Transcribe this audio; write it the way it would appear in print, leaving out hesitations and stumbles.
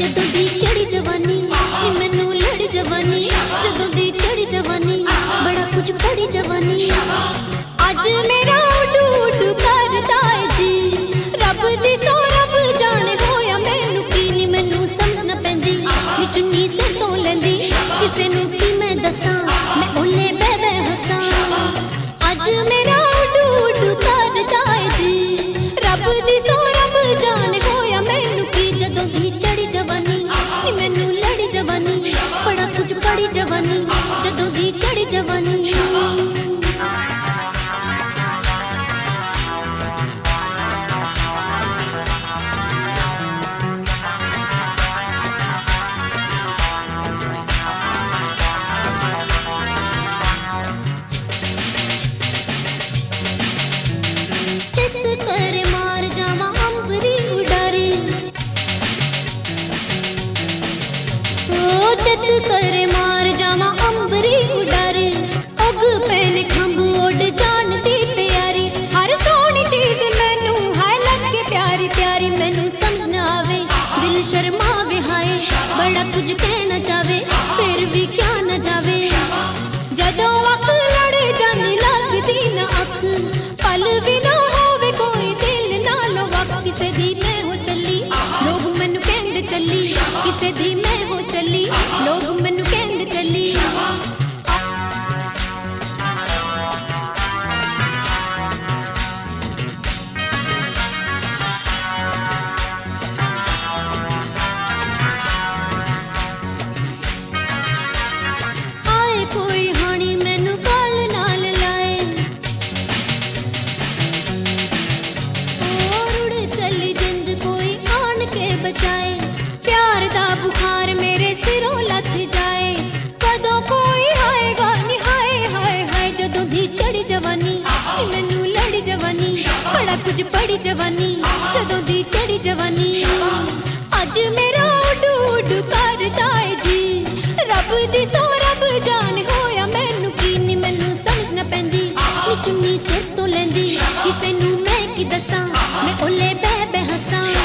जदों दी चढ़ी जवानी नी मैनू लड़ जवानी, जदों दी चढ़ी जवानी बड़ा कुछ पड़ी जवानी। अज मेरा उडू उडू करदा है जी, रब दी सो रब जाने होया मैनू की नी मैनू समझ ना पैंदी नी चुन्नी सिर तो लैंदी किसे नू की मैं दसां मैं ओले बह बह हसां। अज मेरा उडू उडू करदा है जी, रब दी सो रब जाने होया मैनू की जदों दी चढ़ी जवानी नी मैनू लड़ी जवानी बड़ा कुछ पड़ी जवानी, जदों दी चढ़ी जवानी। चत करे मार जावा अंबरी उडारे, अग पैने खंभ ओड जान दी तैयारी। हर सोहनी चीज मैनू है लगे प्यारी प्यारी, मैनू समझ ना आवे दिल शर्मावे हाय बड़ा कुछ कहना चाहे फिर भी क्या न जावे। जदों अख लड़े जानी लगदी ना अख, पल भी ना होवे कोई दिल नालों वक। किसे दी मैं हो चली लोग मैनू कहंदे चली, किसे दी मैं हो चली लोग मैनू कहंदे चली। आए कोई हानी मैनू गल नाल लाए, और उड़ चली जिंद कोई आन के बचाए। प्यार दा बुखार मेरे सिरों लथ जाए, कदों कोई आएगा नी हाय हाय हाय। जदों दी चढ़ी जवानी नी मैनू लड़ी जवानी बड़ा कुछ पड़ी जवानी, जदों दी चढ़ी जवानी। अज मेरा उडू उडू करदा है जी, रब दी सो रब जाने होया मैनू की नी मैनू समझ ना पैंदी नी चुन्नी सिर तो लैंदी किसे नू मैं की दसां मैं ओले बह बह हसां।